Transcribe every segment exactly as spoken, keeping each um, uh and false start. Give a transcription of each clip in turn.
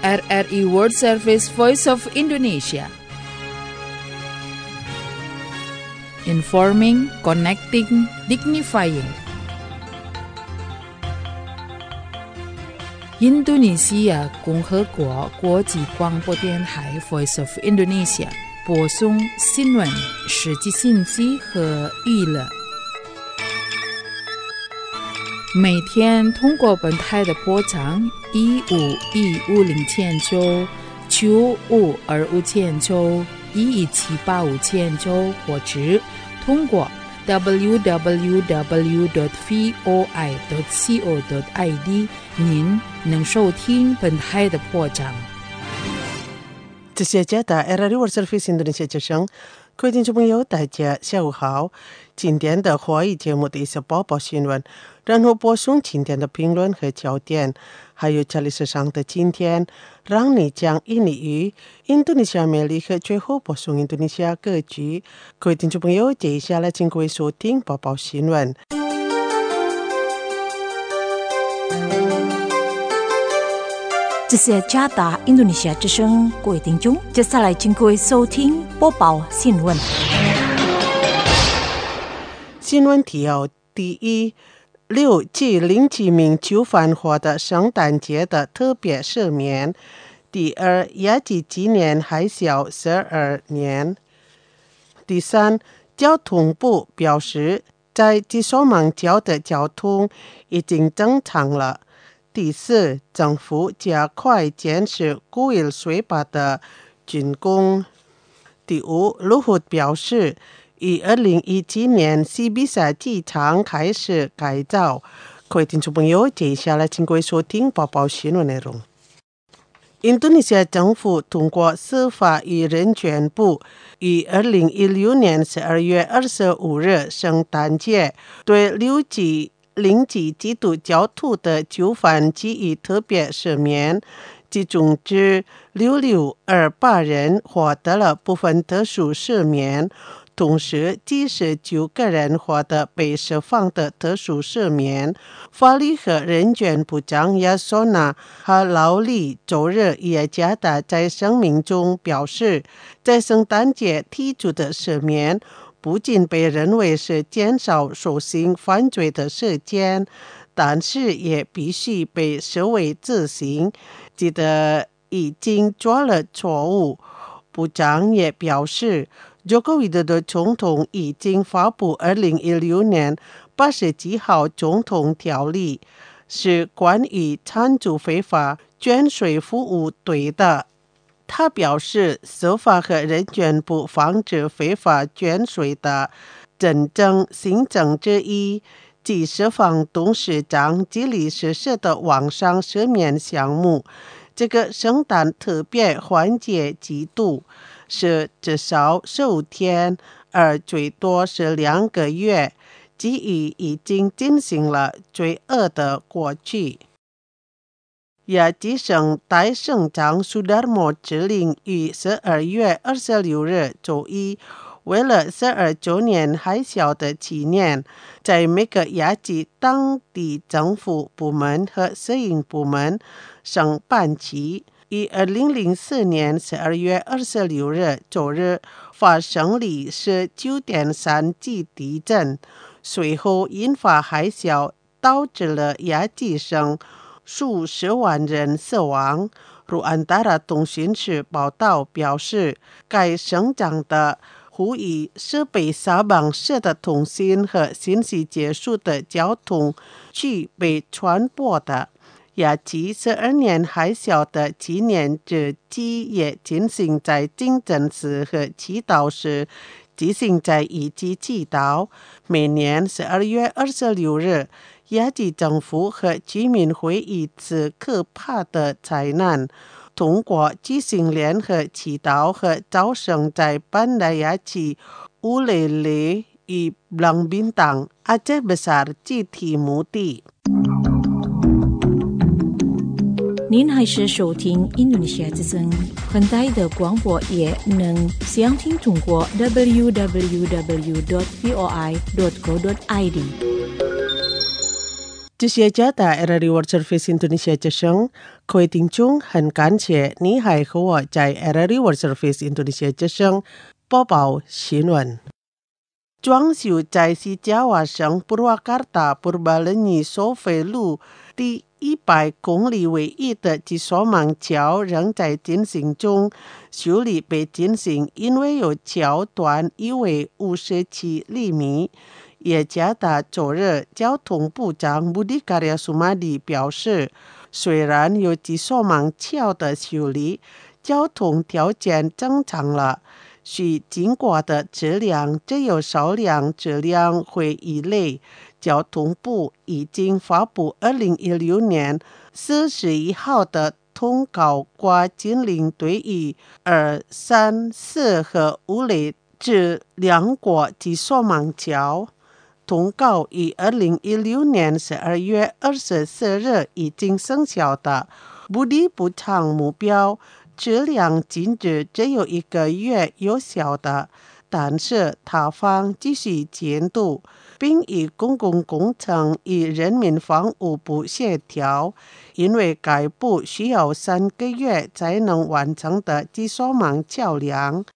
R R I World Service Voice of Indonesia. Informing, connecting, dignifying.印度尼西亚共和国国际广播电台 Voice of Indonesia 播送新闻、实际信息和娱乐。每天通过本台的波长一五一五零千九、九五二五千九、一一七八五千九，或者通过 double-u double-u double-u dot voi dot co dot i d 您能收听本台的播章。 这些家的 R R I World Service Indonesia 之声，各位听众朋友，大家下午好。今天的华语节目的一些播报新闻，然后播送今天的评论和焦点，还有这里是上的今天，让你讲印尼语，印度尼西亚魅力和最后播送印度尼西亚歌曲。各位听众朋友，接下来请各位收听播报新闻。 这是加达印度尼西亚之声，各位听众，接下来请各位收听播报新闻。 新闻提要：第一，六至零几名囚犯获得圣诞节的特别赦免；第二，雅吉纪念海啸十二年；第三，交通部表示，在吉索曼礁的交通已经正常了；第四，政府加快建设古伊水坝的竣工；第五，路虎表示，于二零一七年西比萨机场开始改造。各位听众朋友，接下来请各位收听播报新闻内容。印度尼西亚政府通过司法与人权部于二零一六年十二月二十五日圣诞节对六级零级基督教徒的囚犯给予特别赦免，其中至六六二八人获得了部分特殊赦免，同时七十九个人获得被释放的特殊赦免。法律和人权部长亚索纳和劳里周日也加大在声明中表示，在圣诞节提出的赦免不仅被认为是减少受刑犯罪的时间，但是也必须被视为自行，记得已经做了错误。部长也表示，佐科维多多总统已经发布二零一六年八十七号总统条例，是关于参助非法捐税服务队的。他表示，司法和人权部防止非法捐税的真正行政之一，即释放董事长及理事社的网上赦免项目。这个圣诞特别环节季度是至少十五天，而最多是两个月，基于已经进行了罪恶的过去。雅吉省代省长苏达莫指令于十二月二十六日周一，为了十二周年海啸的纪念，在每个雅吉当地政府部门和私营部门上半旗。于二零零四年十二月二十六日周日发生了十九点三级地震，随后引发海啸，导致了雅吉省数十万人死亡。如安达拉通讯社报道表示，该省长的呼吁是被沙邦市的通信和信息结束的交通去被传播的。雅吉十二年海啸的纪念日祭也进行在清真寺和祈祷时进行在一起祈祷。每年十二月二十六日，雅吉政府和居民会一次可怕的灾难，通过进行联合祈祷和招生在班达雅吉、乌雷雷与Blang Bintang Aceh Besar集体墓地。 您还是收听印度尼西亚之声，本台的广播也能详听通过 double-u double-u double-u dot voi dot co dot i d。 这些加大 R R I World Service Indonesia 之声，各位听众，很感谢你还和我在 R R I World Service Indonesia 之声播报新闻。装修在西加瓦省布瓦卡塔布巴勒尼收费路第一百公里唯一的吉索芒桥仍在进行中，修理被进行，因为有桥段一为五十七厘米。也加大昨日交通部长Budi Karya Sumadi表示，虽然有吉索芒桥的修理，交通条件正常了，需经过的质量只有少量质量会依类。交通部已经发布二零一六年四十一号的通告，qua禁令对于二、三、四和五类至两国吉索芒桥。通告于二零一六年十二月二十四日已经生效的。Budi部长目标质量禁止只有一个月有效的，但是他方继续监督，并与公共工程与人民房屋部协调，因为该部需要三个月才能完成的吉索芒桥梁。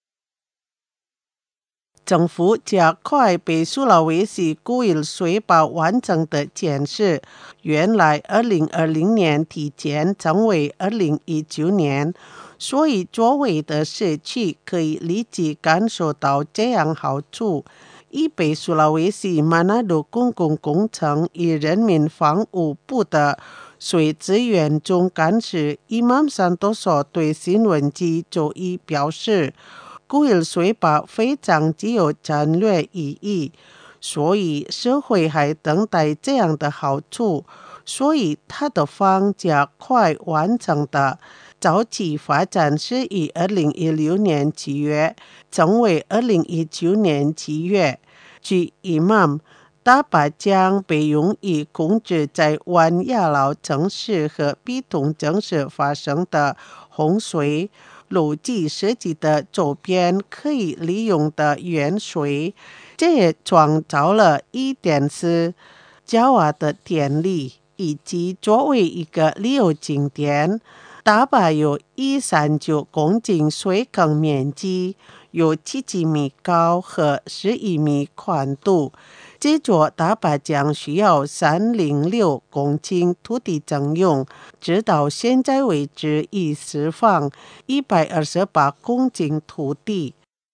政府加快被苏拉威西古尔水坝完成的建设，原来二零二零年提前成为二零一九年，所以周围的社区可以立即感受到这样好处。以北苏拉威西马纳多公共工程与人民房屋部的水资源总干事伊曼山多索对新闻记周一表示，古尔水坝非常具有战略意义，所以社会还等待这样的好处，所以他的方加快完成的。早期发展是于二零一六年七月，成为二零一九年七月。据伊曼，大坝将被用于控制在湾亚劳城市和必同城市发生的洪水。路基设计的周边可以利用的远水，这也创造了一点四加瓦的电力，以及作为一个旅游景点。大坝有一百三十九公顷水坑面积，有七十米高和十一米宽度。这座大坝将需要三百零六公顷土地征用，直到现在为止已释放一百二十八公顷土地。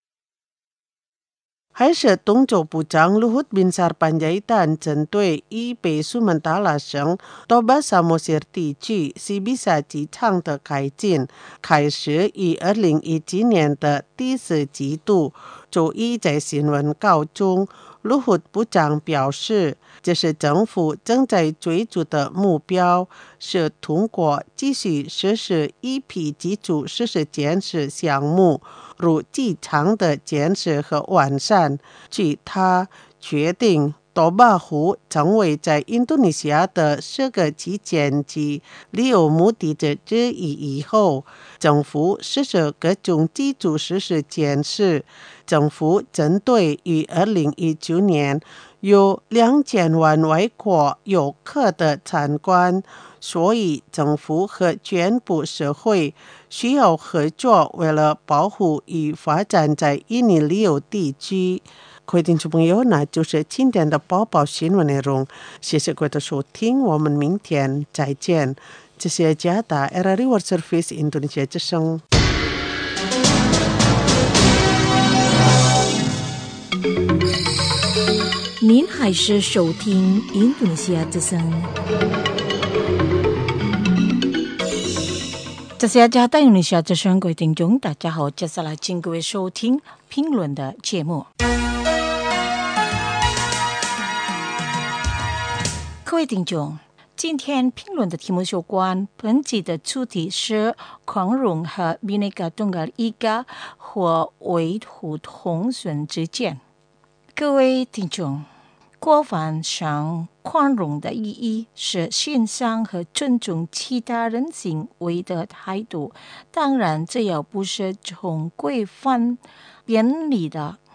还是东州部长 Luhut Binsar Panjaitan 针对以北苏门答腊省多巴萨莫西尔地区西比萨机场的开进，开始于二零一七年的第四季度。周一在新闻稿中，Luhut 部长表示，这是政府正在追逐的目标，是通过继续实施一批基础设施建设项目，如机场的建设和完善。据他决定多巴湖成为在印度尼西亚的十个基建及旅游目的地之一以后，政府实施各种基础设施建设。政府针对于二零一九年有两千万外国游客的参观，所以政府和全部社会需要合作，为了保护与发展在印尼旅游地区。各位听众朋友，那就是今天的播报新闻内容，谢谢各位的收听，我们明天再见。这是加拿大 R R I World Service Indonesia 之声。 您还是收听印度尼西亚之声。这是加拿大印度尼西亚之声，各位听众大家好，接下来请各位收听评论的节目。各位听众，今天评论的题目有关本集的主题是宽容和Bhinneka Tunggal Ika或维护同存之间。各位听众，国防上宽容的意义是欣赏和尊重其他人行为的态度，当然这也不是从规范便利的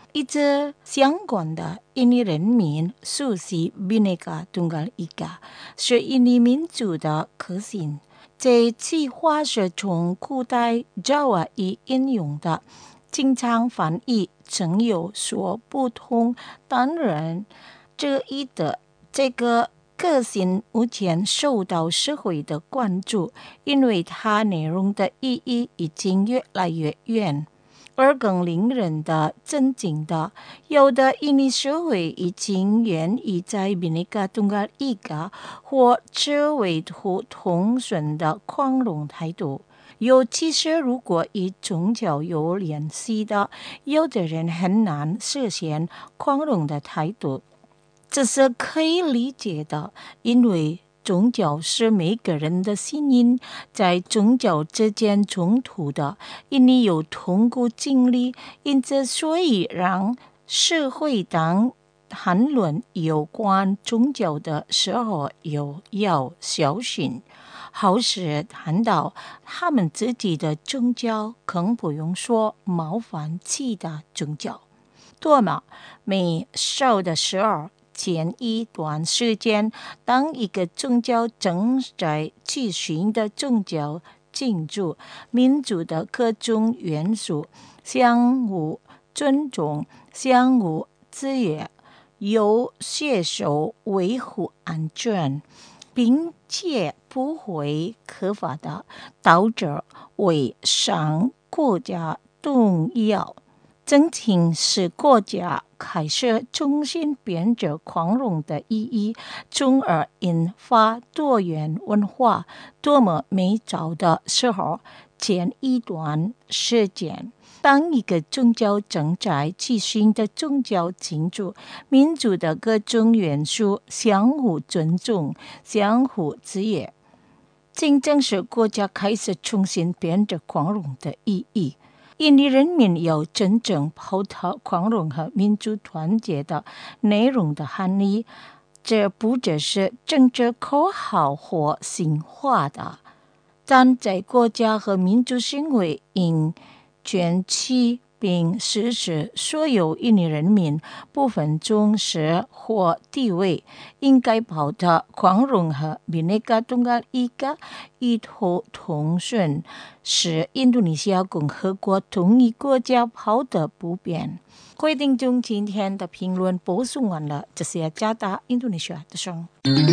一直相关的印尼人民熟悉 Bhinneka Tunggal Ika 是印尼民族的核心。这句话是从古代 Jawa 语应用的，经常翻译成有所不同。当然，这一的这个个性目前受到社会的关注，因为它内容的意义已经越来越远。而更令人的震惊的，有的印尼社会已经愿意在 Bhinneka Tunggal Ika 或者维护同顺的宽容态度。尤其是如果与宗教有联系的，有的人很难实现宽容的态度。这是可以理解的，因为宗教是每个人的信仰，在宗教之间冲突的，印尼有痛苦经历，因此所以让社会当谈论有关宗教的时候有要小心。好是谈到他们自己的宗教，更不用说冒犯其他宗教。多么美受的时候，前一段时间，当一个宗教正在继续的宗教进入民族的各种元素，相互尊重、相互制约，有携手维护安全，并且不会合法的导致为上国家动摇。真情使国家开始重新变着宽容的意义，从而引发多元文化。多么美好的时候！前一段时间，当一个宗教正在继续的宗教进入民族的各种元素，相互尊重、相互制约，真正是国家开始重新变着宽容的意义。印尼人民要真正报道宽容和民族团结的内容的含义，这不只是政治口号或新话的，但在国家和民族行为应卷起并实施所有印尼人民不分宗室或地位应该报的宽容和 Bhinneka Tunggal Ika 一头同顺，使印度尼西亚共和国统一国家跑得不变。各位听众，今天的评论播送完了，这是雅加达印度尼西亚的声。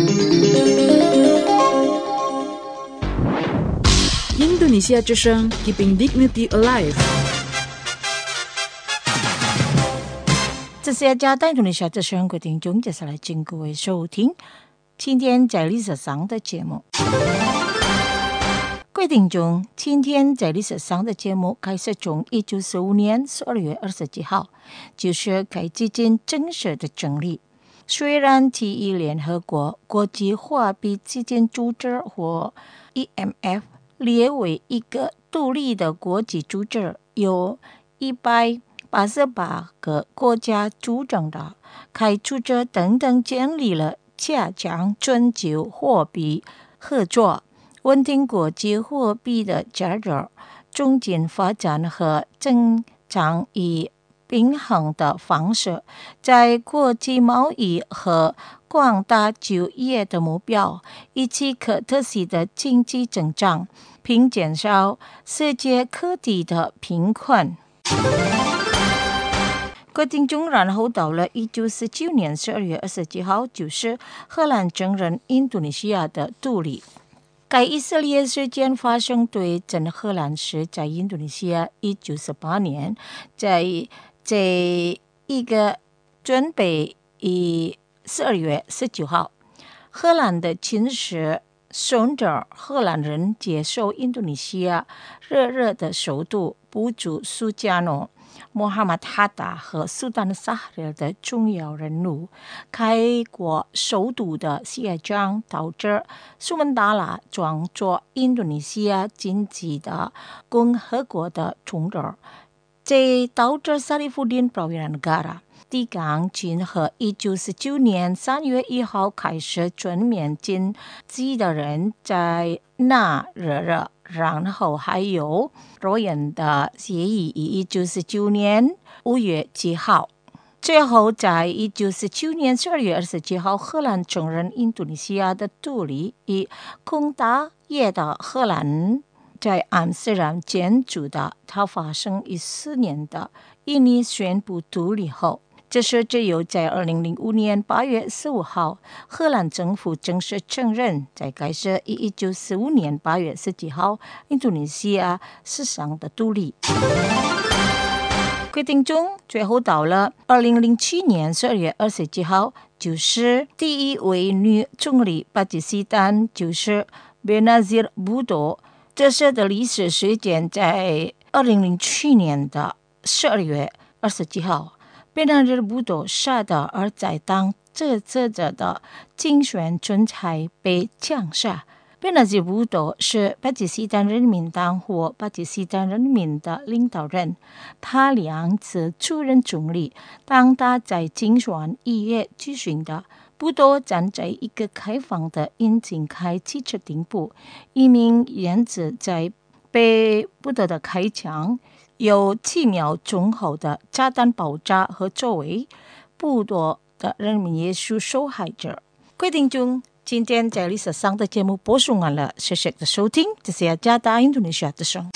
印度尼西亚之声 Keeping Dignity Alive。 这是雅加达印度尼西亚之声，各位听众，接下来请各位收听今天在历史上的节目。各位听众，今天在历史上的节目开始从一九四五年十二月二十七号，就是该基金正式的成立。虽然提议联合国国际货币基金组织或 E M F 列为一个独立的国际组织，有一百八十八个国家组成的，该组织等等建立了加强全球货币合作、稳定国际货币的价值、中间发展和增长以平衡的方式，在国际贸易和广大就业的目标，以及可特许的经济增长，并减少世界各地的贫困。各位听众，然后到了一九四九年十二月二十七号，就是荷兰承认印度尼西亚的独立。该以色列事件发生对真荷兰时，在印度尼西亚一九四八年，在这一个准备于十二月十九号，荷兰的亲使顺着荷兰人接受印度尼西亚热热的首都布主苏加诺、穆罕默德哈达和苏丹萨哈尔的重要人物。开国首都的下降导致苏门答腊装作印度尼西亚经济的共和国的统治，这导致萨利夫丁表演negara抵抗军和一九四九年三月一号开始全面禁止的人在那热热，然后还有罗恩的协议，一九四九年五月几号。最后在一九四九年十二月二十七号，荷兰承认印度尼西亚的独立，以攻打耶的荷兰在阿姆斯特丹建筑的它发生一四年的印尼宣布独立后，这是只有在二零零五年八月十五号，荷兰政府正式承认，在该是一九四五年八月十七号，印度尼西亚史上的独立。决定中，最后到了二零零七年十二月二十七号，就是第一位女总理巴基斯坦就是贝纳兹尔布多。这次的历史事件在二零零七年的十二月二十七号，贝纳兹尔布多杀的而在当这次的竞选总裁被枪杀。贝纳兹尔布多是巴基斯坦人民党或巴基斯坦人民的领导人，他两次出任总理。当他在竞选一月举行的，布多站在一个开放的引擎开汽车顶部，一名人质在被布多的开枪，有七秒钟后的炸弹爆炸和周围布多的人民也是受害者。规定中，今天在历史上的节目播送完了，谢谢的收听，这是加拿大印度尼西亚之声。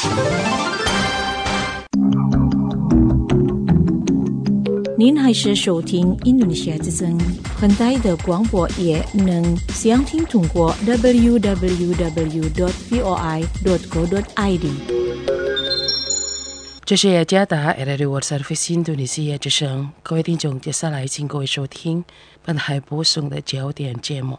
您还是收听印度尼西亚之声，很大的广播也能详听通过 double-u double-u double-u dot voi dot co dot i d。 这是雅加达 Radio World Service 印度尼西亚之声，各位听众，接下来请各位收听本台播送的焦点节目。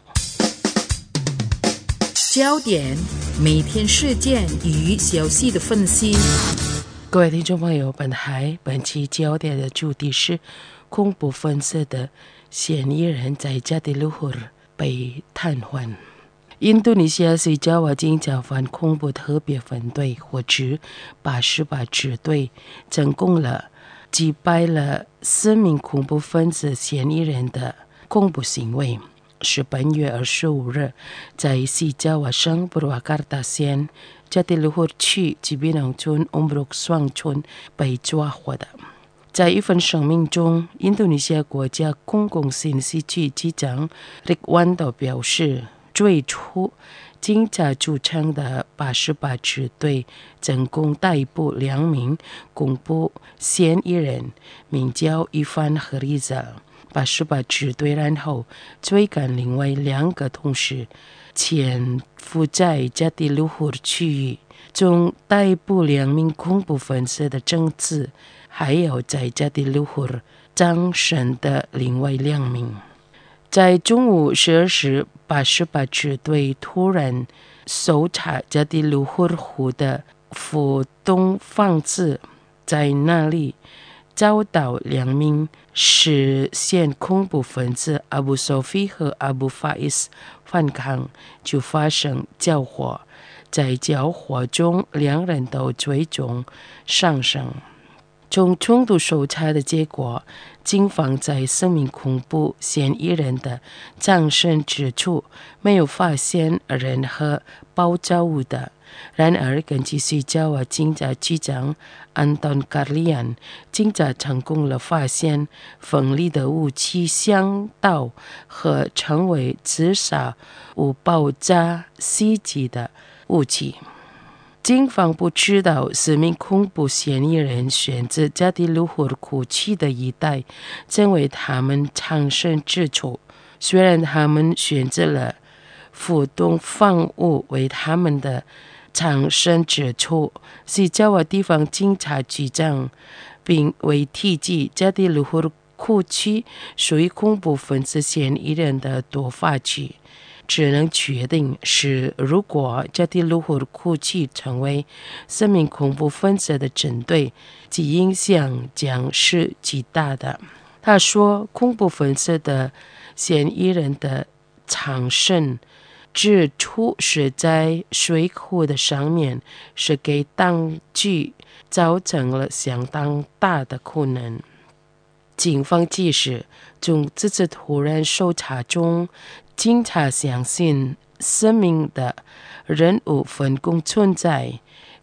焦点，每天事件与消息的分析。各位听众朋友，本台本期焦点的主题是恐怖分子的嫌疑人在加迪鲁胡尔被瘫痪。印度尼西亚是加瓦金加反恐怖特别分队或者八十八支队，成功了击败了四名恐怖分子嫌疑人的恐怖行为，是本月二十五日在西加瓦省布瓦卡达县加迪鲁胡尔区吉比农村乌姆鲁双村被抓获的。在一份声明中，印度尼西亚国家公共信息局局长 Rikwando 表示，最初警察组成的八十八支队成功逮捕两名恐怖嫌疑人，名叫伊凡和里扎。八十八支队然后追赶另外两个同事，潜伏在加迪鲁胡尔区域中逮捕两名恐怖分子的证词，还有在加迪鲁胡尔当审的另外两名。在中午十二时，八十八支队突然搜查加迪鲁胡尔湖的浮动房子，在那里找到两名实现恐怖分子阿布索菲和阿布法伊斯反抗，就发生交火。在交火中，两人都最终丧生。从冲突搜查的结果，警方在四名恐怖嫌疑人的葬身之处没有发现任何爆炸物的。然而，根据西加瓦警察局长安东卡利安，警察成功了发现锋利的武器箱刀和成为自杀无爆炸袭击的武器。警方不知道四名恐怖嫌疑人选择加迪鲁胡尔湖区的一带成为他们藏身之处，虽然他们选择了浮动房屋为他们的藏身之处，西加瓦地方警察局长并未提及加迪鲁胡尔湖区属于恐怖分子嫌疑人的多发区。只能确定是，如果加迪鲁胡尔湖区成为四名恐怖分子的针对，其影响将是极大的。他说，恐怖分子的嫌疑人的藏身之处是在水库的上面，是给当局造成了相当大的困难。警方解释，从这次突然搜查中，警察相信四名的人物分工存在，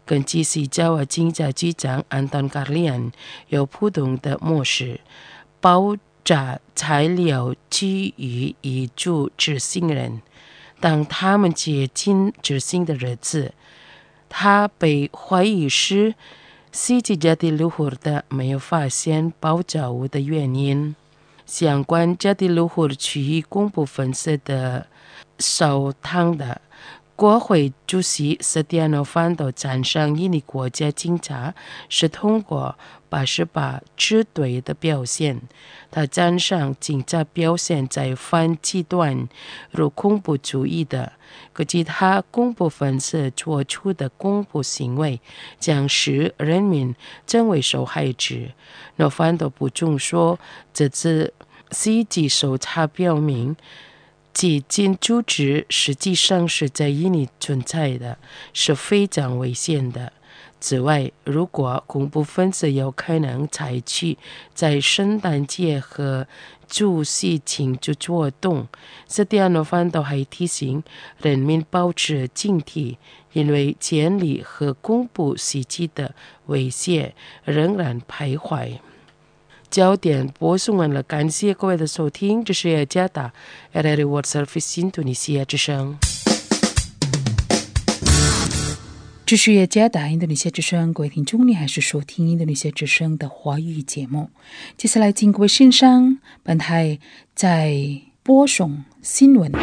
根据西加瓦经济局长安东卡利安有不同的模式，爆炸材料基于一组执行人。当他们接近执行的日子，他被怀疑是司机Jatiluhur的没有发现爆炸物的原因。相关Jatiluhur区域恐怖分子的首堂的国会主席Setia Novanto赞赏印尼国家警察是通过八十八支队的表现。他赞赏警察表现在反极端如恐怖主义的和其他恐怖分子做出的恐怖行为，将使人民成为受害者。Novanto补充说，这次实际搜查表明，激进组织实际上是在印尼存在的，是非常危险的。此外，如果恐怖分子有可能采取在圣诞节和除夕庆祝活动，Setia Novanto还提醒人民保持警惕，因为建立和恐怖袭击的威胁仍然徘徊。焦点播送完了，感谢各位的收听，这是雅加达 R R I World Service 印度尼西亚之声。 这是雅加达印度尼西亚之声，各位听众，你还是收听印度尼西亚之声的华语节目。接下来，请各位欣赏本台在播送新闻。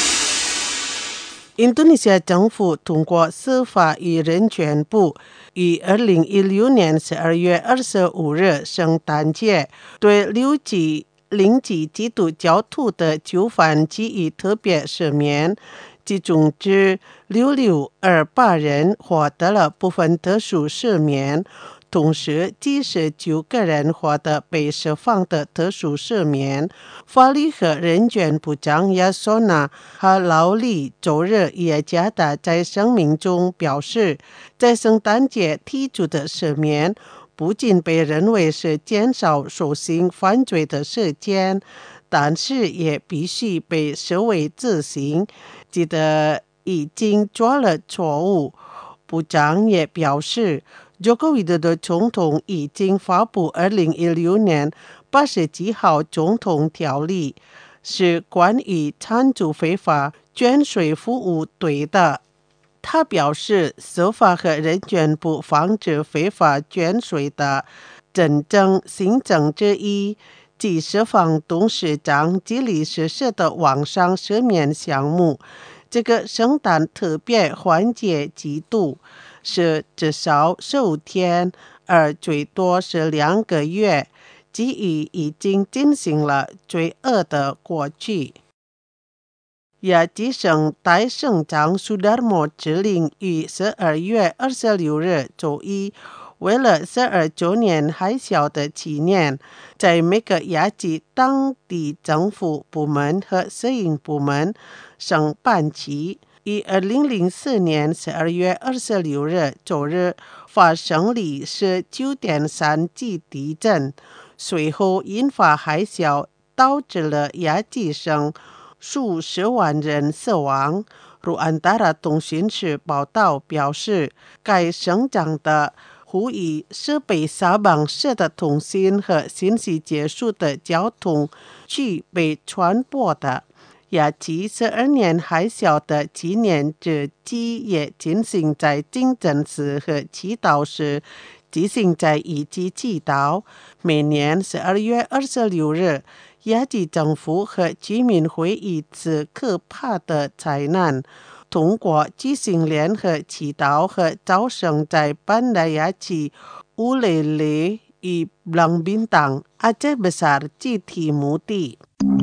印度尼西亚政府通过司法与人权部于二零一六年十二月二十五日圣诞节对六级零级基督教徒的囚犯给予特别赦免，其中至六六二八人获得了部分特殊赦免，同时七十九个人获得被释放的特殊赦免。法律和人权部长亚索纳和劳里周日也加大在声明中表示，在圣诞节提出的赦免不仅被认为是减少受刑犯罪的事件，但是也必须被视为自行记得已经做了错误。部长也表示，Joko Widodo总统已经发布二零一六年八十七号总统条例，是关于参助非法捐税服务队的。他表示，司法和人权部防止非法捐税的真正行政之一，即释放董事长及理事室的网上赦免项目。这个圣诞特别缓解季度是至少十五天，而最多是两个月，基于已经进行了罪恶的过去。亚吉省代省长苏达莫指令于十二月二十六日周一，为了十二周年海啸的纪念，在每个亚吉当地政府部门和私营部门上半旗。于二零零四年十二月二十六日周日发生里是九点三级地震，随后引发海啸，导致了亚吉省数十万人死亡。如安达拉通讯社报道表示，该省长的呼吁是被沙邦市的通信和信息结束的交通去被传播的。亚吉十二年海啸的纪念日祭也进行在清真寺和祈祷时进行在以及祈祷。每年十二月二十六日，亚吉政府和居民会一次可怕的灾难，通过进行联合祈祷和招生在班达亚吉、乌雷雷与朗宾当阿杰贝萨尔集体墓地。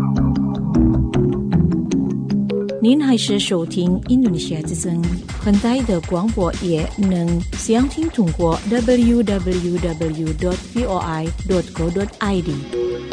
您还是收听印度尼西亚之声，本台的广播也能详听通过 double-u double-u double-u dot voi dot co dot i d。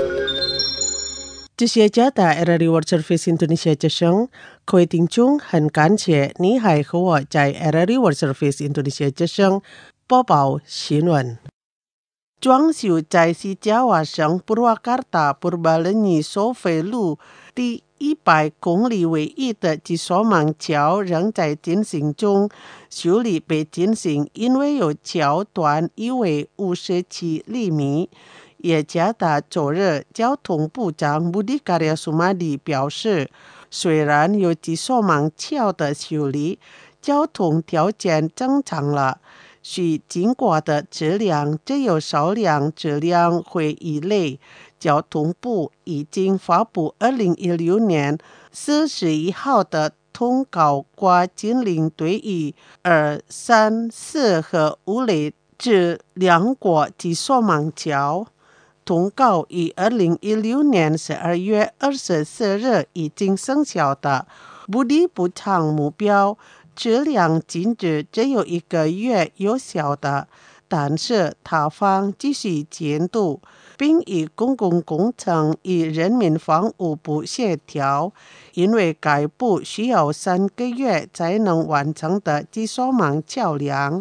这些加大 R R I World Service 印度尼西亚之声，各位听众，很感谢你还和我在 R R I World Service 印度尼西亚之声播报新闻。装修在西加瓦省普尔瓦卡塔普尔巴勒尼索菲路第一百公里为一的吉索芒桥仍在进行中，修理被进行，因为有桥段已为五十七厘米。耶加达周日交通部长布迪卡利亚苏马迪表示，虽然有吉索芒桥的修理，交通条件正常了，需经过的质量只有少量质量会依类。交通部已经发布二零一六年四十一号的通告，qua禁令对于二、三、四和五类至两国吉索芒桥。通告于二零一六年十二月二十四日已经生效的。布迪补偿目标质量禁止只有一个月有效的，但是他方继续监督，并与公共工程与人民房屋部协调，因为该部需要三个月才能完成的吉索芒桥梁。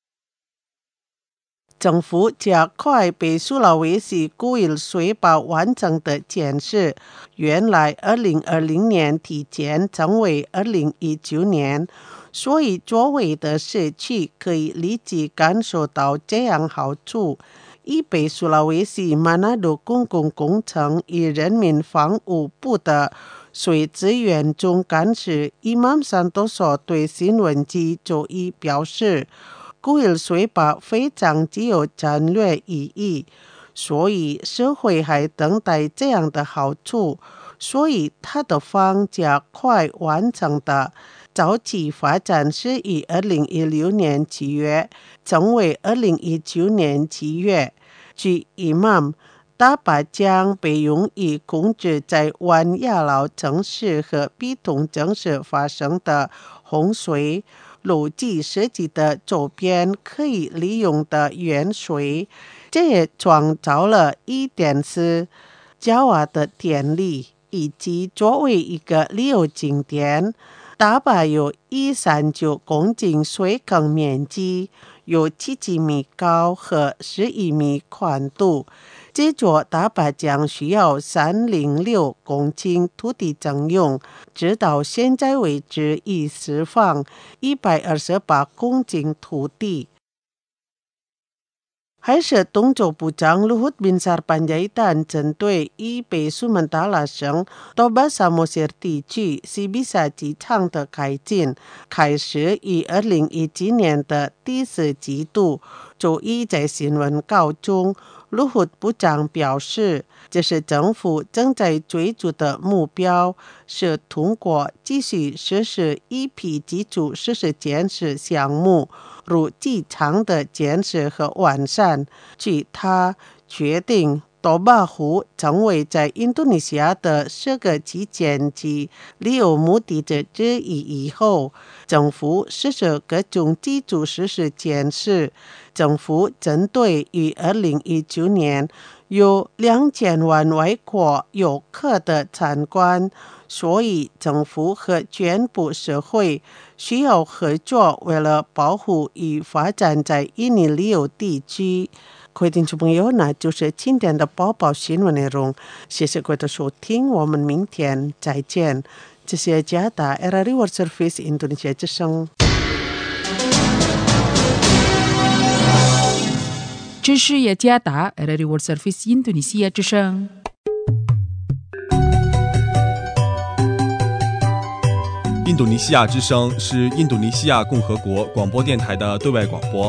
政府加快被苏拉威西古尔水坝完成的建设，原来二零二零年提前成为二零一九年，所以周围的社区可以立即感受到这样好处。以北苏拉威西马纳多公共工程与人民房屋部的水资源中干事伊曼桑多索对新闻记周一表示，古尔水坝非常具有战略意义，所以社会还等待这样的好处，所以他的方加快完成的。早期发展是于二零一六年七月，成为二零一九年七月。据伊曼，大坝将被用于控制在湾亚劳城市和比通城市发生的洪水。路基设计的周边可以利用的原水，这也创造了 一点四 焦瓦的电力，以及作为一个旅游景点。大坝有一百三十九公顷水坑面积，有七十米高和十一米宽度。这座大坝将需要三百零六公顷土地征用，直到现在为止已释放一百二十八公顷土地。还是东州部长 Luhut Binsar Panjaitan 针对以北苏门答腊省多巴萨莫西尔地区西比萨机场的开进，开始于二零一七年的第四季度。周一在新闻稿中，Luhut 部长表示，这是政府正在追逐的目标，是通过继续实施一批基础设施建设项目，如机场的建设和完善。据他决定多巴湖成为在印度尼西亚的十个基建及旅游目的地之一以后，政府实施各种基础设施建设。政府针对于二零一九年有两千万外国游客的参观，所以政府和全部社会需要合作，为了保护与发展在印尼旅游地区。各位听众朋友，那就是今天的播报新闻内容，谢谢各位的收听，我们明天再见。这是加达 R R I World Service 印度尼西亚之声。 这是雅加达 R R I World Service 印度尼西亚之声。 印度尼西亚之声是印度尼西亚共和国广播电台的对外广播。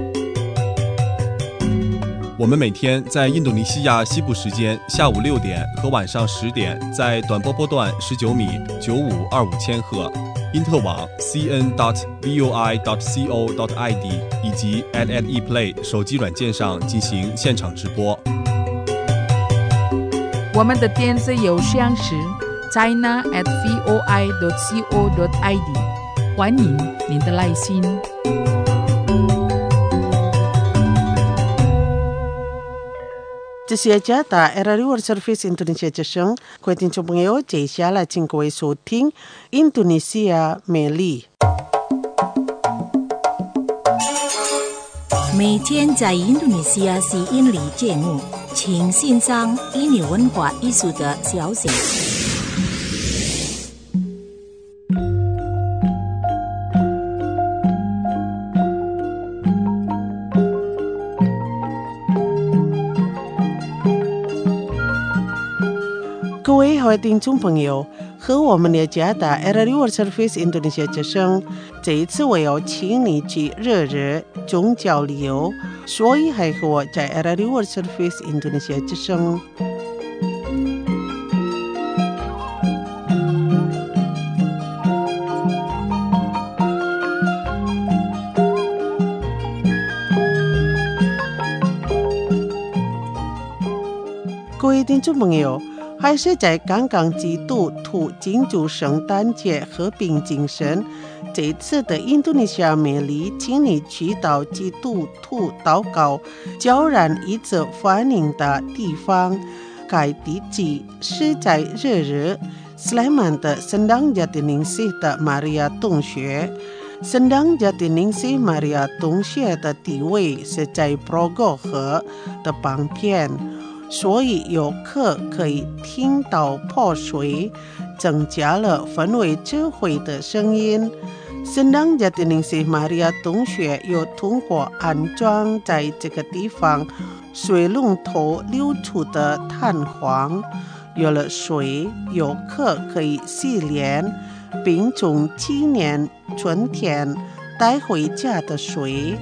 我们每天在印度尼西亚西部时间下午六点和晚上十点，在短波波段十九米九五二五千赫、因特网 c n dot voi dot co dot i d 以及 at at ePlay 手机软件上进行现场直播。 我们的电子邮箱是 china at voi dot co dot i d， 欢迎您的来信。 这是加达 R R I World Service 印度尼西亚之声，各位听众朋友，接下来请各位收听印度尼西亚美丽。 每天在印度尼西亚是印尼节目，请欣赏印尼文化艺术的消息。 好的听众朋友，和我们的家的 R R World Service Indonesia 之声，这一次我要请你去热热宗教旅游，所以还和我在 R R World Service Indonesia 之声。各位听众朋友，还是在刚刚基督徒庆祝圣诞节和平精神，这次的印度尼西亚美丽，请你去到基督徒祷告交染一直欢迎的地方。该地址是在热热斯莱曼的圣诞家庭灵系的玛利亚洞穴。圣诞家庭灵系玛利亚洞穴的地位是在布罗河的旁边，所以游客可以听到破水，增加了氛围智慧的声音。圣诞家庭灵系玛利亚洞穴又通过安装在这个地方水龙头流出的弹簧，有了水，游客可以洗脸，并从今年春天带回家的水。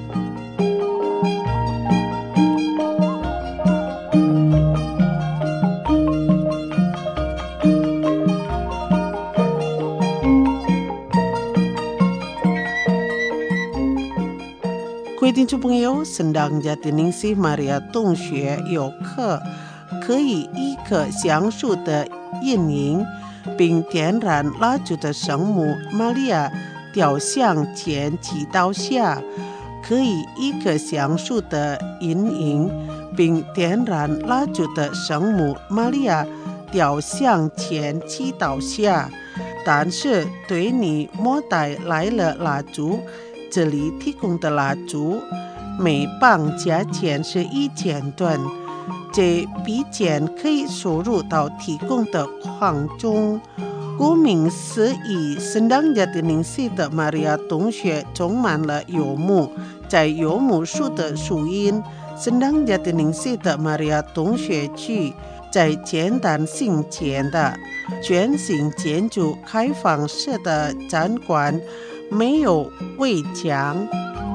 各位听众朋友，圣诞家庭灵系玛利亚洞穴游客可以一个橡树的阴影，并点燃蜡烛的圣母玛利亚雕像前祈祷下，可以一个橡树的阴影，并点燃蜡烛的圣母玛利亚雕像前祈祷下。但是对你没带来了蜡烛，这里提供的蜡烛每磅价钱是一千吨，这笔钱可以输入到提供的矿中。顾名思义，圣诞家庭灵系的玛利亚洞穴充满了游牧，在游牧树的树荫，圣诞家庭灵系的玛利亚洞穴区在简单性简的全新建筑开放式的展馆，没有围墙。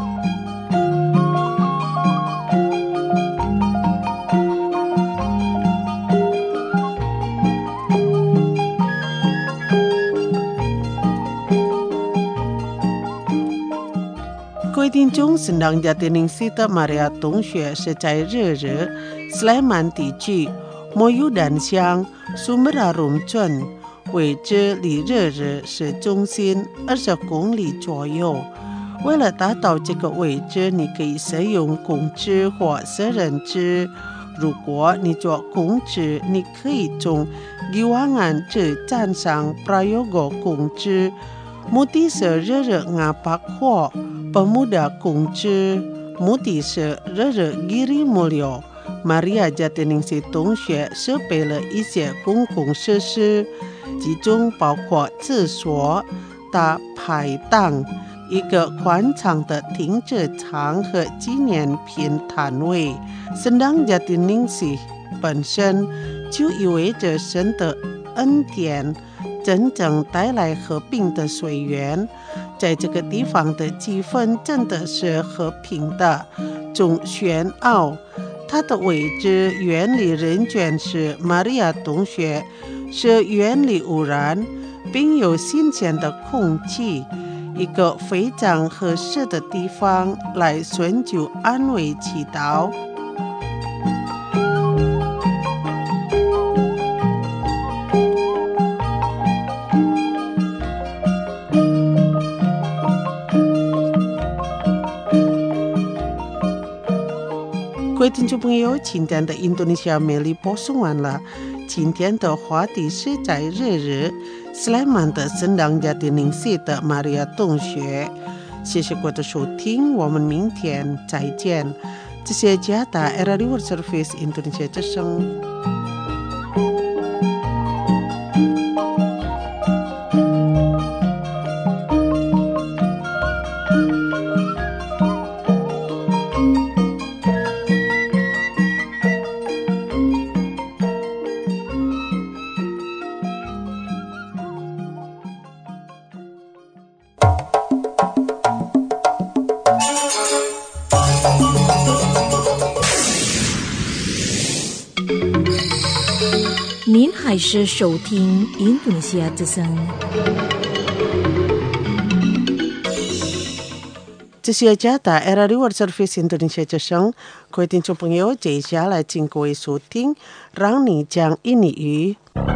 各位听众，圣诞家庭灵系的玛利亚洞穴是在热热斯莱曼地区莫尤丹乡苏梅拉荣镇，位置离热热市中心二十公里左右。为了达到这个位置，你可以使用公车或私人车。如果你坐公车，你可以从吉瓦安至站上 Prayogo 公车，目的是热热阿帕霍pemuda公车，目的是热热 Giri Mulyo。玛利亚家庭灵系洞穴设备了一些公共设施，其中包括厕所、大排档、一个宽敞的停车场和纪念品摊位。圣诞家庭灵系本身就意味着神的恩典真正带来和平的水源。在这个地方的气氛真的是和平的，中玄奥。它的位置远离人卷是玛利亚洞穴，是远离污染，并有新鲜的空气，一个非常合适的地方来寻求安慰祈祷。各位听众朋友，今天的印度尼西亚美丽播送完了。今天的话题是在热热斯莱曼的圣诞家庭灵系的玛利亚洞穴。谢谢各位的收听，我们明天再见。这是加达 R R World Service Indonesia 之声。 还是收听印度尼西亚之声。 这是加大 Era Reward Service Indonesia 之声，各位听众朋友，接下来请各位收听让你讲印尼语。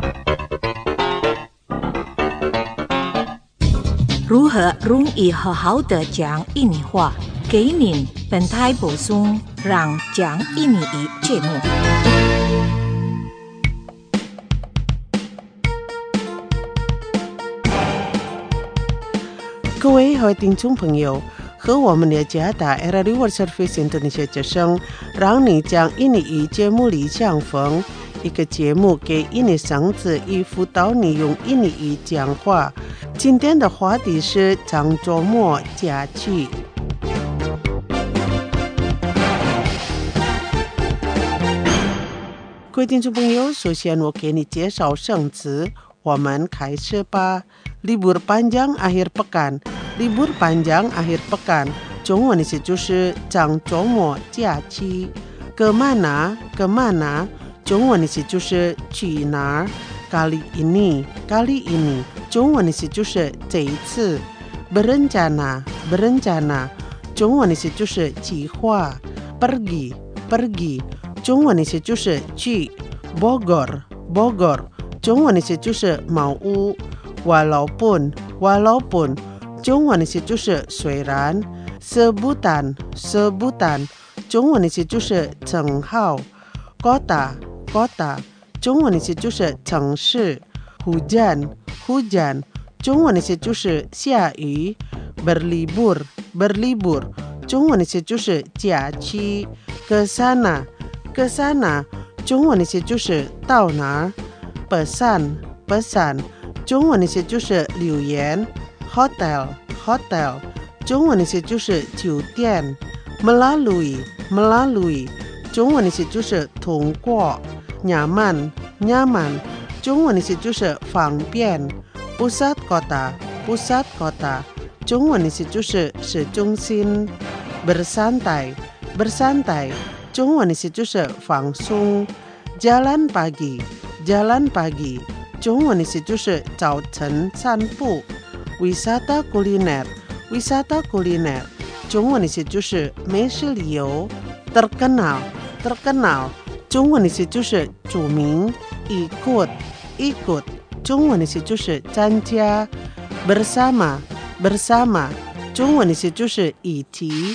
如何容易好好的讲印尼话？给您本台播送让讲印尼语节目。 各位好听众朋友，和我们的加大 Era Reward Service Indonesia 之声让你讲印尼语节目里相逢，一个节目给印尼生子以辅导你用印尼语讲话。今天的话题是长周末假期。各位听众朋友，首先我给你介绍生词，我们开始吧。libur panjang akhir pekan， libur panjang akhir pekan， 中文的意思就是长周末假期。kemana kemana， 中文的意思就是去哪儿。kali ini kali ini， 中文的意思就是这一次。berencana berencana， 中文的意思就是计划。pergi pergi， 中文的意思就是去。Bogor Bogor， 中文的意思就是茅屋。walaupun walaupun， 中文的意思就是虽然。sebutan sebutan， 中文的意思就是称号。kota kota， 中文的意思就是城市。hujan hujan， 中文的意思就是下雨。berlibur berlibur， 中文的意思就是假期。kesana kesana， 中文的意思就是到哪儿。pesan pesan，中文的意思就是留言。hotel hotel， 中文的意思就是酒店。melalui melalui， 中文的意思就是通过。nyaman nyaman， 中文的意思就是方便。pusat kota pusat kota， 中文的意思就是市中心。bersantai bersantai， 中文的意思就是放松。jalan pagi jalan pagi，中文的意思就是早晨散步。wisata kuliner wisata kuliner， 中文的意思就是美食旅游。terkenal terkenal， 中文的意思就是著名。ikut ikut， 中文的意思就是参加。bersama bersama， 中文的意思就是一起。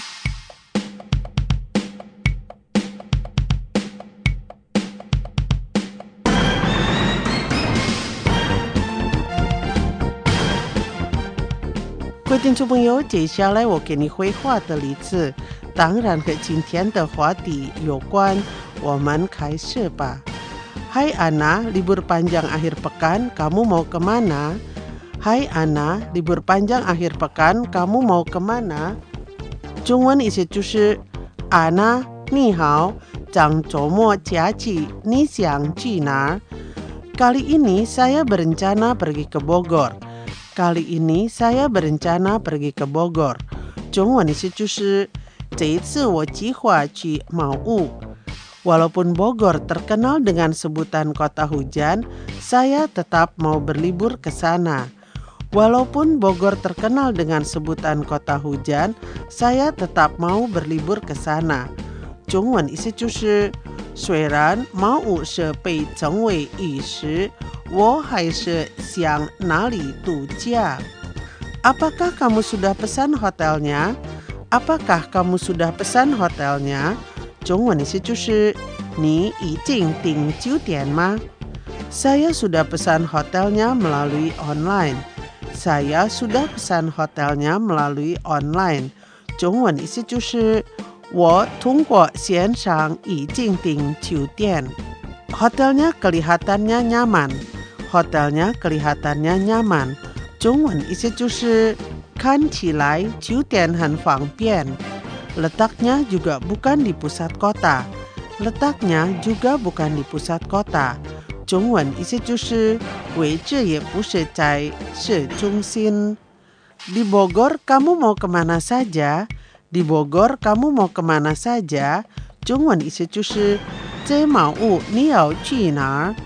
各位听众朋友，接下来我给你绘画的例子，当然和今天的话题有关，我们开始吧。Hai Ana, libur panjang akhir pekan, kamu mau kemana? Hai Ana, libur panjang akhir pekan, kamu mau kemana? 中文意思就是Ana, 你好，长周末假期，你想去哪儿？ Kali ini saya berencana pergi ke Bogor。Kali ini saya berencana pergi ke Bogor。 中文意思就是这一次我计划去茅屋。 Walaupun Bogor terkenal dengan sebutan kota hujan, saya tetap mau berlibur ke sana. Walaupun Bogor terkenal dengan sebutan kota hujan, saya tetap mau berlibur ke sana。 中文意思就是虽然茅屋是被称为玉石，我还是想哪里度假。 Apakah kamu sudah pesan hotelnya? Apakah kamu sudah pesan hotelnya? 中文意思就是你已经订酒店吗？ Saya sudah pesan hotelnya melalui online. Saya sudah pesan hotelnya melalui online。 中文意思就是我通过线上已经订酒店。 Hotelnya kelihatannya nyaman. Hotelnya kelihatannya nyaman。 中文意思就是看起来酒店很方便。 Letaknya juga bukan di pusat kota. Letaknya juga bukan di pusat kota。 中文意思就是位置也不是在市中心。 Di Bogor kamu mau kemana saja? Di Bogor kamu mau kemana saja? 中文意思就是在茅屋你要去哪儿？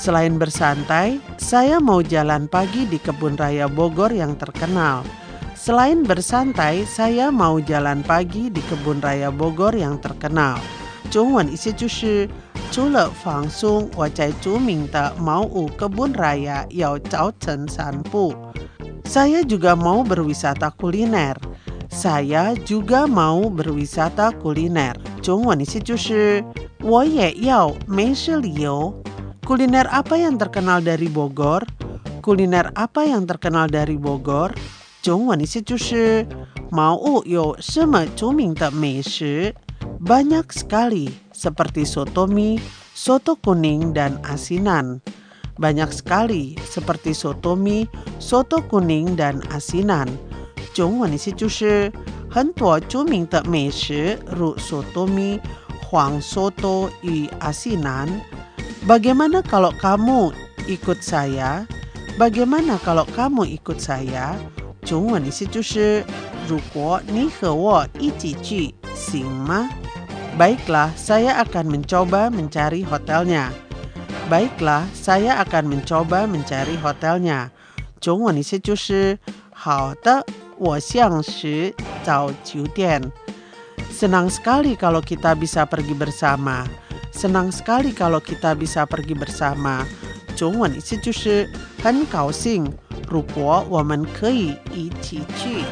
Selain bersantai, saya mau jalan pagi di kebun raya Bogor yang terkenal. Selain bersantai, saya mau jalan pagi di kebun raya Bogor yang terkenal. 中文意思就是除了放松，我在著名的毛屋 kebun raya 要早晨散步。Saya juga mau berwisata kuliner. Saya juga mau berwisata kuliner. 中文意思就是我也要美食旅游。Kuliner apa yang terkenal dari Bogor? Kuliner apa yang terkenal dari Bogor? 中文意思就是毛屋有什么著名的美食？ Banyak sekali, seperti soto mie, soto kuning, dan asinan. Banyak sekali, seperti soto mie, soto kuning, dan asinan. 中文意思就是很多著名的美食如soto mie, 黄 soto,与 asinan. Bagaimana kalau kamu ikut saya? Bagaimana kalau kamu ikut saya? 中文意思就是如果你和我一起去，行吗？ Baiklah, saya akan mencoba mencari hotelnya. Baiklah, saya akan mencoba mencari hotelnya. 中文意思就是好的，我向时找酒店。Senang sekali kalau kita bisa pergi bersama. Senang sekali kalau kita bisa pergi bersama. 中文意思就是很高兴，如果我们可以一起去。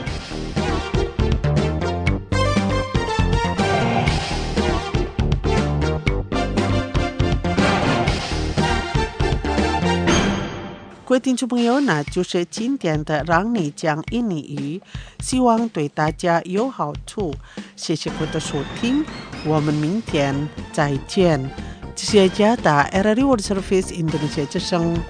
各位听众朋友，那就是今天的让你讲印尼语，希望对大家有好处。谢谢各位的收听，我们明天再见。这是加大 R R I World Service Indonesia 之声。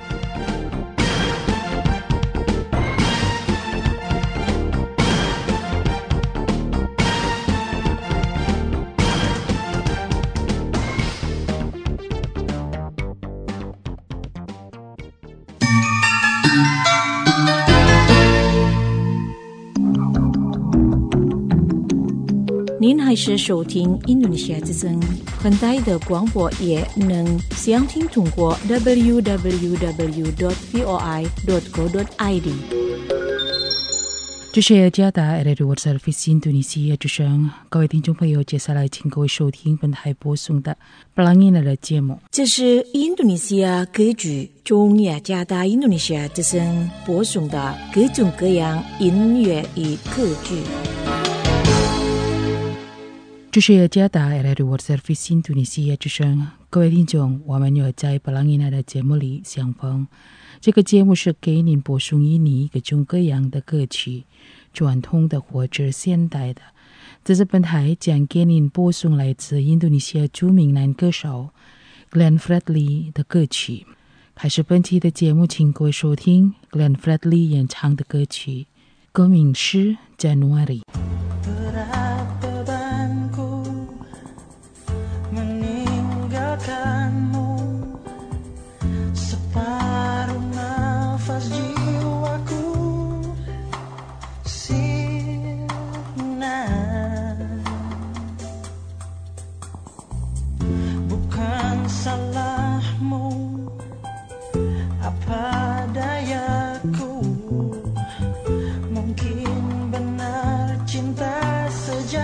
您还是收听印度尼西亚之声，很大的广播也能详听通过 double-u double-u double-u dot v o i dot co dot i d。 这是加大 R R I World Service 印度尼西亚之声，各位听众朋友，接下来请各位收听本台播送的布朗尼的节目。 这是印度尼西亚歌剧中雅加达印度尼西亚之声播送的各种各样音乐与歌剧。 这是加大 R R I World Service 印度尼西亚之声，各位听众，我们又在布朗尼的节目里相逢。这个节目是给您播送印尼各种各样的歌曲，传统的或者现代的。这是本台将给您播送来自印度尼西亚著名男歌手 Glenn Fredly 的歌曲。开始本期的节目，请各位收听 Glenn Fredly 演唱的歌曲，歌名是 January。 Mungkin benar cinta sejati.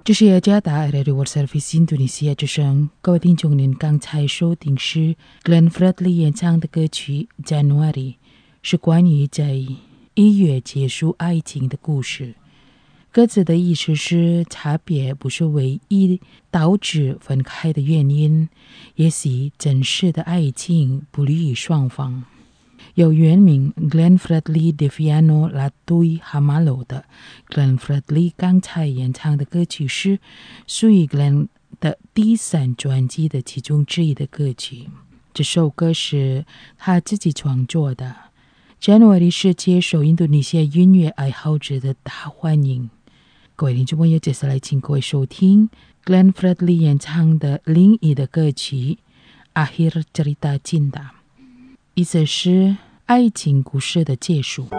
这是雅加达 Radio World Service 印度尼西亚之声，各位听众，您刚才收听是 Glenn Fredly 演唱的歌曲 January， 是关于在一月结束爱情的故事。歌词的意思是，差别不是唯一导致分开的原因，也许真实的爱情不利于双方。由原名 Glenn Fredly Deviano Latui Hamalo 的 Glenn Fredly 刚才演唱的歌曲是属于 Glenn 的第三专辑的其中之一的歌曲。这首歌是他自己创作的。January 是接受印度尼西亚音乐爱好者的大欢迎。各位听众朋友，接下来请各位收听 Glenn Fredly 演唱的另一的歌曲 Akhir Cerita Cinta， 意思是爱情故事的结束。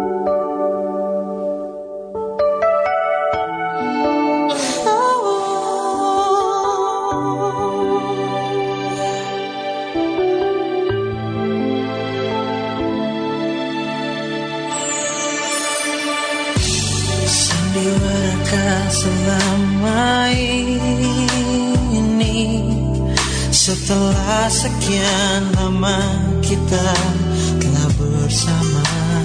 Sandiwara selama ini, setelah sekian lama kita bersama,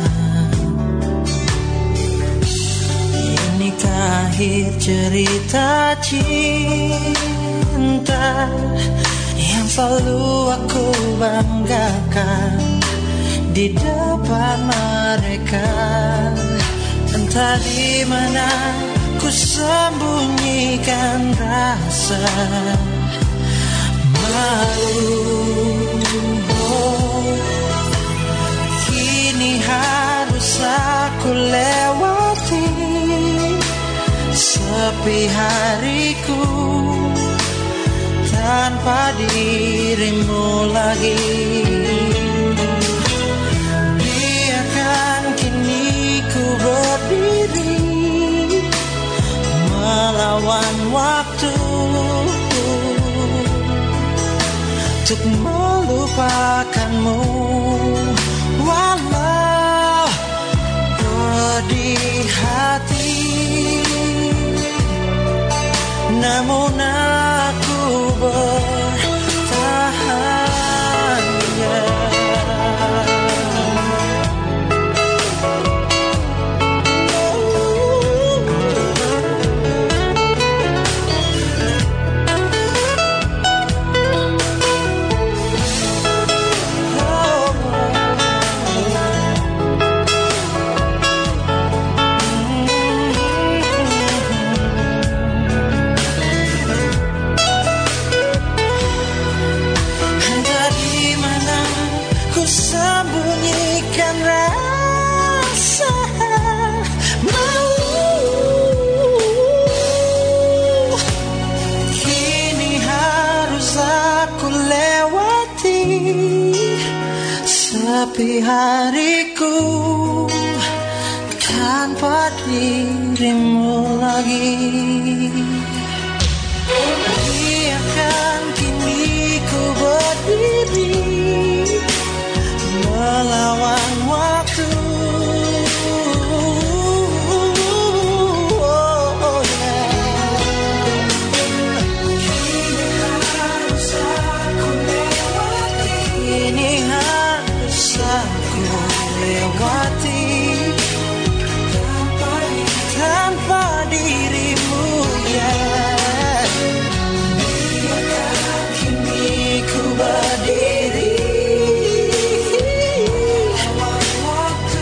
inikah akhir cerita cinta yang selalu aku banggakan di depan mereka. Entah di mana ku sembunyikan rasa malu. Oh, kini harus aku lewati sepi hariku tanpa dirimu lagi. Biarkan kini ku berdiri melawan waktu untuk melupakanmu. Walau pedih hati, namun aku bertahan, yeah. Sepi hariku tanpa dirimu lagi. Biarkan kini ku berdiri melawan waktu. Oh, yeah. Kini harus aku lewati. Kini aku lewati tanpa, tanpa dirimu, ya. Biarkan kini ku berdiri melawan waktu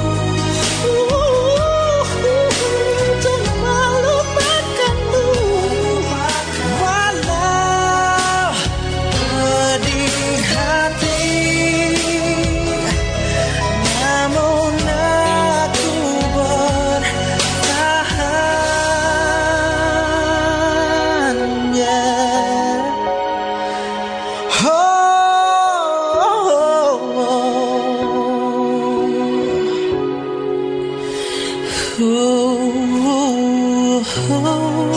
untuk melupakanmu. Walau pedih hati, namun aku bertahan, yeah. Oh, oh, oh, oh, oh.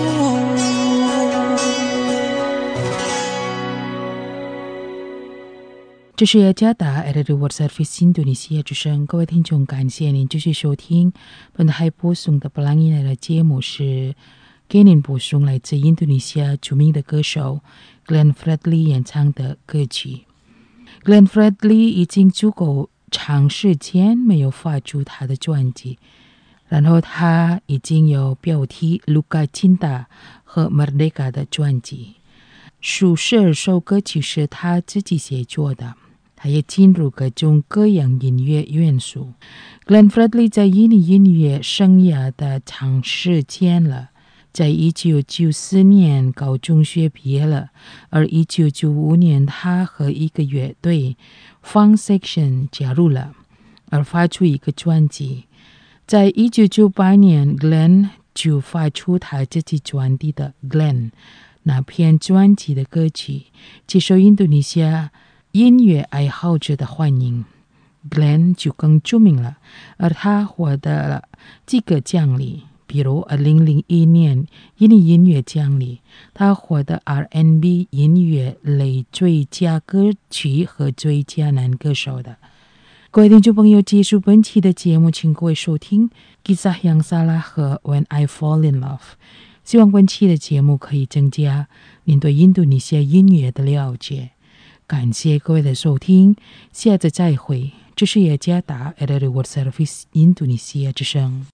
这是雅加达 Radio World Service 印度尼西亚之声，各位听众，感谢您继续收听本台播送的布朗尼来的节目是给您播送来自印度尼西亚著名的歌手 Glenn Fredly 演唱的歌曲。Glenn Fredly 已经足够长时间没有发出他的专辑，然后他已经有标题 Luka Cinta 和 Merdeka 的专辑。数十二首歌曲是他自己写作的，他也进入各种各样音乐元素。Glenn Fredly 在印尼音乐生涯的长时间了，在一九九四年高中学毕业了，而一九九五年他和一个乐队 Funk Section 加入了，而发出一个专辑。在一九九八年 Glenn 就发出他自己专辑的 Glenn 那篇专辑的歌曲，接受印度尼西亚音乐爱好者的欢迎。Glenn 就更著名了，而他获得了几个奖励，比如二零零一年印尼音乐奖励，他获得 R and B 音乐类最佳歌曲和最佳男歌手的。各位听众朋友，结束本期的节目，请各位收听 Kisah Yang Salah 和 When I Fall in Love。希望本期的节目可以增加您对印度尼西亚音乐的了解。感谢各位的收听，下次再会。这是雅加达 R R I World Service 印度尼西亚之声。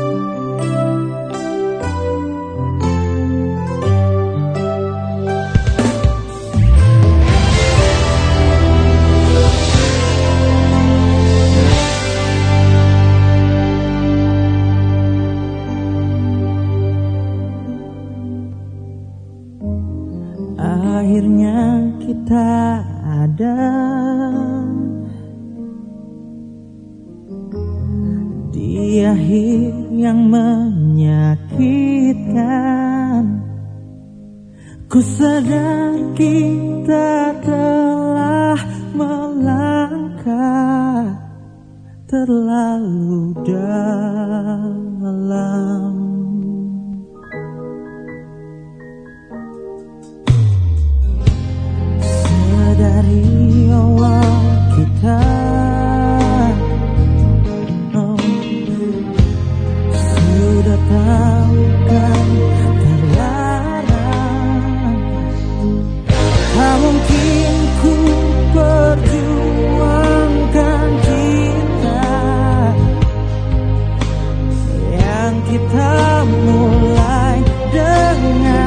Akhirnya kita ada di akhir yang menyakitkan. Ku sadar kita telah melangkah terlalu dalam. Dari awal kita oh, sudah tahu kan terlarang. Tak mungkin ku perjuangkan cinta yang kita mulai dengan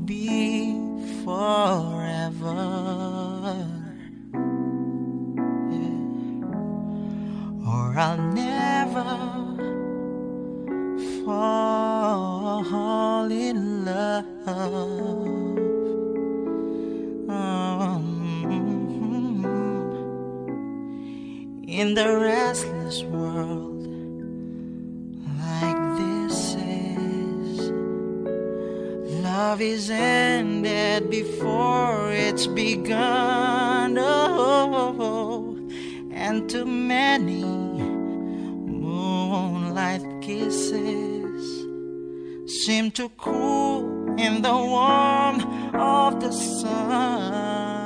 be forever. Yeah. Or I'll never fall in love. Um, in the restless world like this is, love is ended before it's begun. Oh, and too many moonlight kisses seem to cool in the warmth of the sun.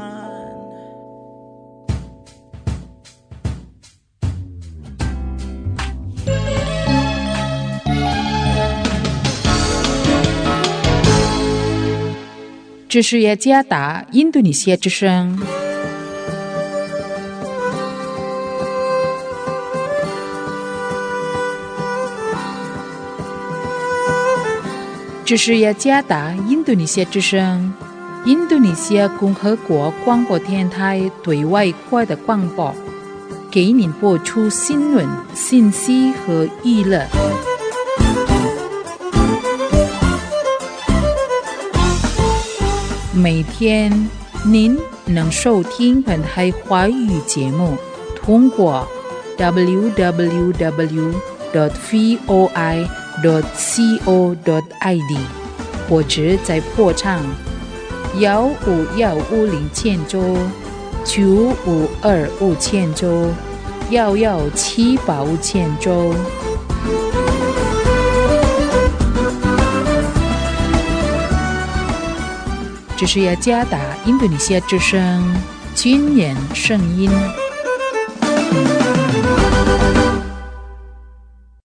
这是雅加达印度尼西亚之声。这是雅加达印度尼西亚之声，印度尼西亚共和国广播电台对外国的广播，给您播出新闻、信息和娱乐。每天您能收听本台华语节目，通过 double-u double-u double-u dot voi dot co dot i d 或者在破唱幺五幺五零千周九五二五千周幺幺七八五千周。这是雅加达印度尼西亚之声军人声音。